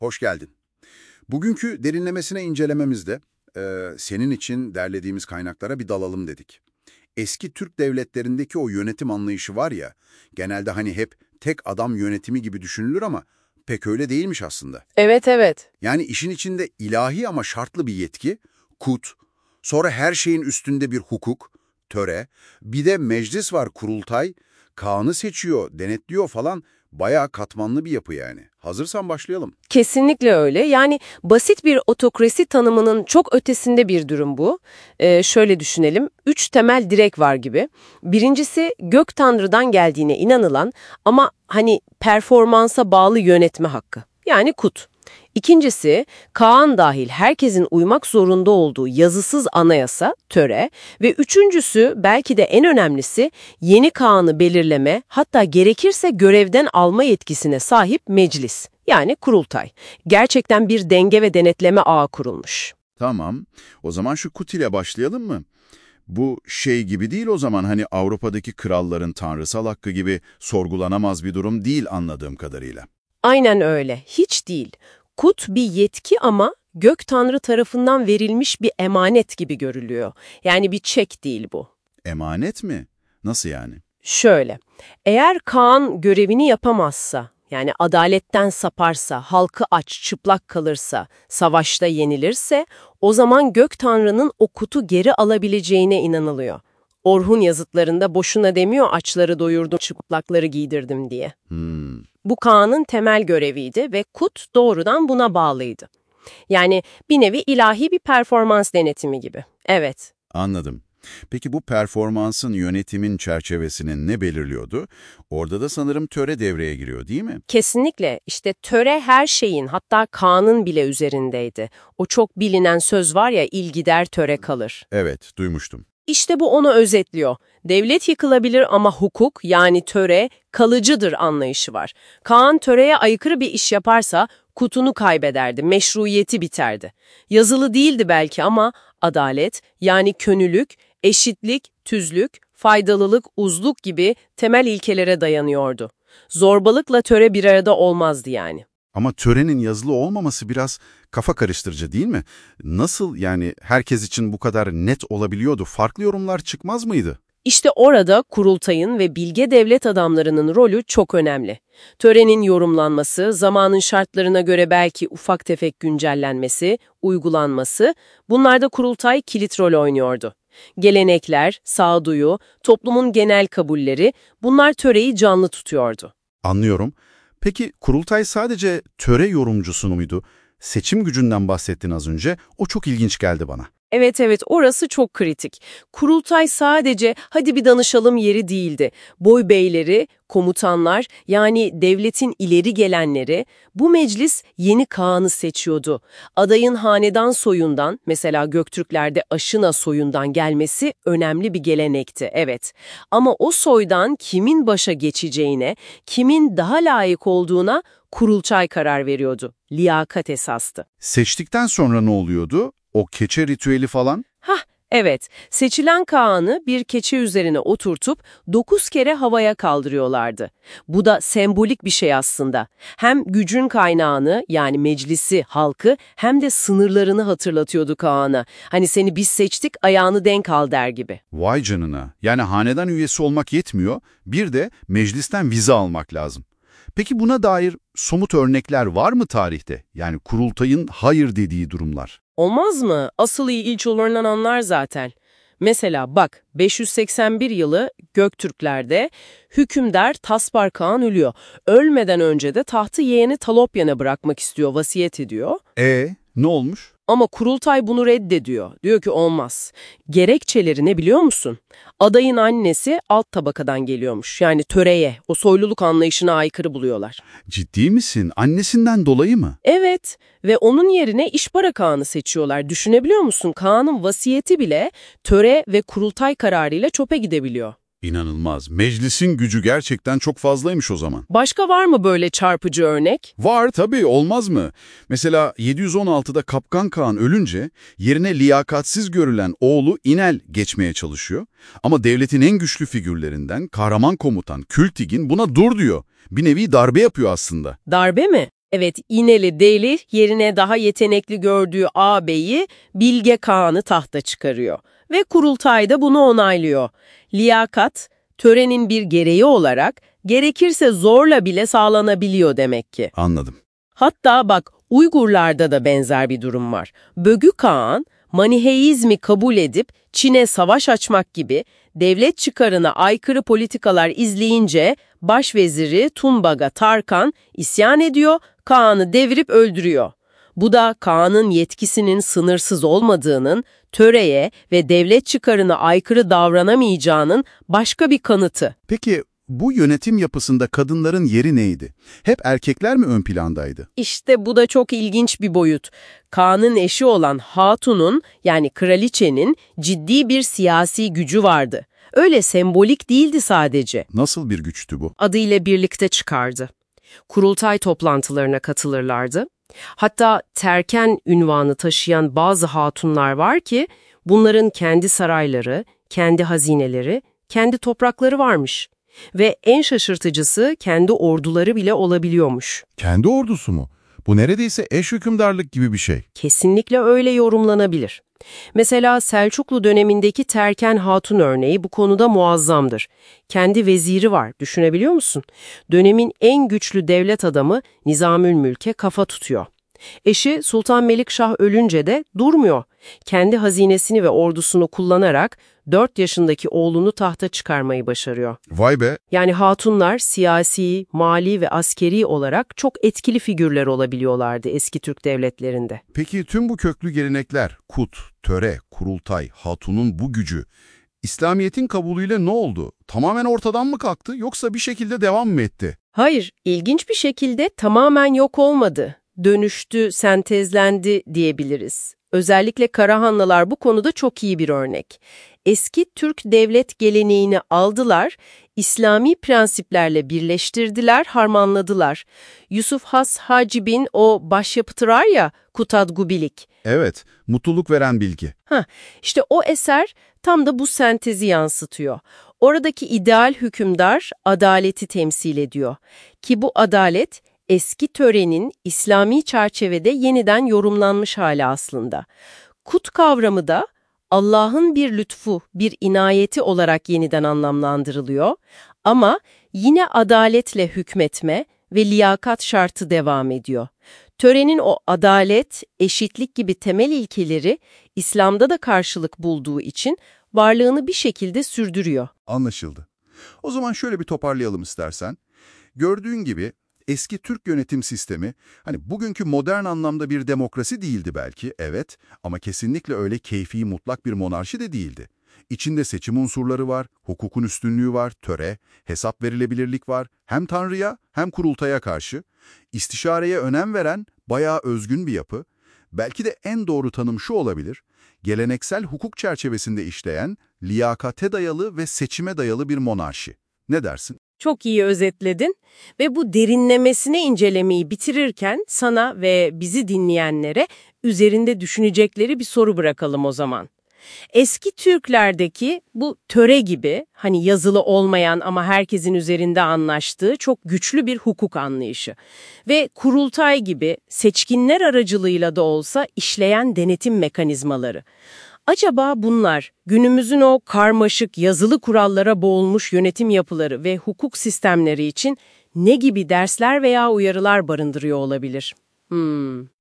Hoş geldin. Bugünkü derinlemesine incelememizde senin için derlediğimiz kaynaklara bir dalalım dedik. Eski Türk devletlerindeki o yönetim anlayışı var ya, genelde hani hep tek adam yönetimi gibi düşünülür ama pek öyle değilmiş aslında. Evet, evet. Yani işin içinde ilahi ama şartlı bir yetki, kut, sonra her şeyin üstünde bir hukuk, töre, bir de meclis var, kurultay, Kağan'ı seçiyor, denetliyor falan, bayağı katmanlı bir yapı yani. Hazırsan başlayalım. Kesinlikle öyle. Yani basit bir otokrasi tanımının çok ötesinde bir durum bu. Şöyle düşünelim. 3 temel direk var gibi. Birincisi gök tanrıdan geldiğine inanılan ama hani performansa bağlı yönetme hakkı. Yani kut. İkincisi, Kaan dahil herkesin uymak zorunda olduğu yazısız anayasa, töre ve üçüncüsü belki de en önemlisi yeni Kaan'ı belirleme hatta gerekirse görevden alma yetkisine sahip meclis yani kurultay. Gerçekten bir denge ve denetleme ağı kurulmuş. Tamam. O zaman şu kut ile başlayalım mı? Bu şey gibi değil o zaman hani Avrupa'daki kralların tanrısal hakkı gibi sorgulanamaz bir durum değil anladığım kadarıyla. Aynen öyle, hiç değil. Kut bir yetki ama gök tanrı tarafından verilmiş bir emanet gibi görülüyor. Yani bir çek değil bu. Emanet mi? Nasıl yani? Şöyle, eğer Kaan görevini yapamazsa, yani adaletten saparsa, halkı aç, çıplak kalırsa, savaşta yenilirse, o zaman gök tanrının o kutu geri alabileceğine inanılıyor. Orhun yazıtlarında boşuna demiyor açları doyurdum, çıplakları giydirdim diye. Bu Kaan'ın temel göreviydi ve kut doğrudan buna bağlıydı. Yani bir nevi ilahi bir performans denetimi gibi. Evet. Anladım. Peki bu performansın yönetimin çerçevesini ne belirliyordu? Orada da sanırım töre devreye giriyor değil mi? Kesinlikle. İşte töre her şeyin, hatta Kaan'ın bile üzerindeydi. O çok bilinen söz var ya, il gider töre kalır. Evet, duymuştum. İşte bu onu özetliyor. Devlet yıkılabilir ama hukuk yani töre kalıcıdır anlayışı var. Kaan töreye aykırı bir iş yaparsa kutunu kaybederdi, meşruiyeti biterdi. Yazılı değildi belki ama adalet yani könülük, eşitlik, tüzlük, faydalılık, uzluk gibi temel ilkelere dayanıyordu. Zorbalıkla töre bir arada olmazdı yani. Ama törenin yazılı olmaması biraz kafa karıştırıcı değil mi? Nasıl yani herkes için bu kadar net olabiliyordu? Farklı yorumlar çıkmaz mıydı? İşte orada kurultayın ve bilge devlet adamlarının rolü çok önemli. Törenin yorumlanması, zamanın şartlarına göre belki ufak tefek güncellenmesi, uygulanması, bunlarda kurultay kilit rol oynuyordu. Gelenekler, sağduyu, toplumun genel kabulleri, bunlar töreyi canlı tutuyordu. Anlıyorum. Peki kurultay sadece töre yorumcusu muydu? Seçim gücünden bahsettin az önce. O çok ilginç geldi bana. Evet, orası çok kritik. Kurultay sadece hadi bir danışalım yeri değildi. Boy beyleri, komutanlar yani devletin ileri gelenleri bu meclis yeni Kağan'ı seçiyordu. Adayın hanedan soyundan mesela Göktürklerde Aşina soyundan gelmesi önemli bir gelenekti evet. Ama o soydan kimin başa geçeceğine, kimin daha layık olduğuna kurultay karar veriyordu. Liyakat esastı. Seçtikten sonra ne oluyordu? O keçe ritüeli falan? Evet, seçilen Kağan'ı bir keçe üzerine oturtup 9 kere havaya kaldırıyorlardı. Bu da sembolik bir şey aslında. Hem gücün kaynağını yani meclisi, halkı hem de sınırlarını hatırlatıyordu Kağan'a. Hani seni biz seçtik ayağını denk al der gibi. Vay canına. Yani hanedan üyesi olmak yetmiyor, bir de meclisten vize almak lazım. Peki buna dair somut örnekler var mı tarihte? Yani kurultayın hayır dediği durumlar. Olmaz mı? Asıl iyi ilçelerinden anlar zaten. Mesela bak 581 yılı Göktürklerde hükümdar Taspar Kağan ölüyor. Ölmeden önce de tahtı yeğeni Talopyan'a bırakmak istiyor, vasiyet ediyor. Ne olmuş? Ama kurultay bunu reddediyor. Diyor ki olmaz. Gerekçeleri ne biliyor musun? Adayın annesi alt tabakadan geliyormuş. Yani töreye, o soyluluk anlayışına aykırı buluyorlar. Ciddi misin? Annesinden dolayı mı? Evet ve onun yerine İşbara Kağan'ı seçiyorlar. Düşünebiliyor musun? Kağan'ın vasiyeti bile töre ve kurultay kararıyla çöpe gidebiliyor. İnanılmaz. Meclisin gücü gerçekten çok fazlaymış o zaman. Başka var mı böyle çarpıcı örnek? Var tabii, olmaz mı? Mesela 716'da Kapkan Kağan ölünce yerine liyakatsiz görülen oğlu İnel geçmeye çalışıyor. Ama devletin en güçlü figürlerinden kahraman komutan Kültigin buna dur diyor. Bir nevi darbe yapıyor aslında. Darbe mi? Evet, İneli Deli yerine daha yetenekli gördüğü ağabeyi Bilge Kağan'ı tahta çıkarıyor. Ve kurultay da bunu onaylıyor. Liyakat, törenin bir gereği olarak gerekirse zorla bile sağlanabiliyor demek ki. Anladım. Hatta bak Uygurlarda da benzer bir durum var. Bögü Kağan, Maniheizmi kabul edip Çin'e savaş açmak gibi devlet çıkarına aykırı politikalar izleyince başveziri Tunbaga Tarkan isyan ediyor, Kağan'ı devirip öldürüyor. Bu da Kağan'ın yetkisinin sınırsız olmadığının, töreye ve devlet çıkarına aykırı davranamayacağının başka bir kanıtı. Peki bu yönetim yapısında kadınların yeri neydi? Hep erkekler mi ön plandaydı? İşte bu da çok ilginç bir boyut. Kaan'ın eşi olan Hatun'un yani kraliçenin ciddi bir siyasi gücü vardı. Öyle sembolik değildi sadece. Nasıl bir güçtü bu? Adıyla birlikte çıkardı. Kurultay toplantılarına katılırlardı. Hatta terken ünvanı taşıyan bazı hatunlar var ki bunların kendi sarayları, kendi hazineleri, kendi toprakları varmış. Ve en şaşırtıcısı kendi orduları bile olabiliyormuş. Kendi ordusu mu? Bu neredeyse eş hükümdarlık gibi bir şey. Kesinlikle öyle yorumlanabilir. Mesela Selçuklu dönemindeki Terken Hatun örneği bu konuda muazzamdır. Kendi veziri var, düşünebiliyor musun? Dönemin en güçlü devlet adamı Nizamülmülk'e kafa tutuyor. Eşi Sultan Melikşah ölünce de durmuyor. Kendi hazinesini ve ordusunu kullanarak 4 yaşındaki oğlunu tahta çıkarmayı başarıyor. Vay be! Yani hatunlar siyasi, mali ve askeri olarak çok etkili figürler olabiliyorlardı eski Türk devletlerinde. Peki tüm bu köklü gelenekler, kut, töre, kurultay, hatunun bu gücü, İslamiyet'in kabulüyle ne oldu? Tamamen ortadan mı kalktı yoksa bir şekilde devam mı etti? Hayır, ilginç bir şekilde tamamen yok olmadı. Dönüştü, sentezlendi diyebiliriz. Özellikle Karahanlılar bu konuda çok iyi bir örnek. Eski Türk devlet geleneğini aldılar, İslami prensiplerle birleştirdiler, harmanladılar. Yusuf Has Hacib'in o başyapıtı var ya, Kutad Gubilik. Evet, mutluluk veren bilgi. İşte o eser tam da bu sentezi yansıtıyor. Oradaki ideal hükümdar adaleti temsil ediyor. Ki bu adalet eski törenin İslami çerçevede yeniden yorumlanmış hali aslında. Kut kavramı da Allah'ın bir lütfu, bir inayeti olarak yeniden anlamlandırılıyor ama yine adaletle hükmetme ve liyakat şartı devam ediyor. Törenin o adalet, eşitlik gibi temel ilkeleri İslam'da da karşılık bulduğu için varlığını bir şekilde sürdürüyor. Anlaşıldı. O zaman şöyle bir toparlayalım istersen. Gördüğün gibi eski Türk yönetim sistemi, hani bugünkü modern anlamda bir demokrasi değildi belki, evet, ama kesinlikle öyle keyfi mutlak bir monarşi de değildi. İçinde seçim unsurları var, hukukun üstünlüğü var, töre, hesap verilebilirlik var, hem Tanrı'ya hem kurultaya karşı. İstişareye önem veren bayağı özgün bir yapı. Belki de en doğru tanım şu olabilir, geleneksel hukuk çerçevesinde işleyen, liyakate dayalı ve seçime dayalı bir monarşi. Ne dersin? Çok iyi özetledin ve bu derinlemesine incelemeyi bitirirken sana ve bizi dinleyenlere üzerinde düşünecekleri bir soru bırakalım o zaman. Eski Türklerdeki bu töre gibi hani yazılı olmayan ama herkesin üzerinde anlaştığı çok güçlü bir hukuk anlayışı ve kurultay gibi seçkinler aracılığıyla da olsa işleyen denetim mekanizmaları. Acaba bunlar günümüzün o karmaşık yazılı kurallara boğulmuş yönetim yapıları ve hukuk sistemleri için ne gibi dersler veya uyarılar barındırıyor olabilir?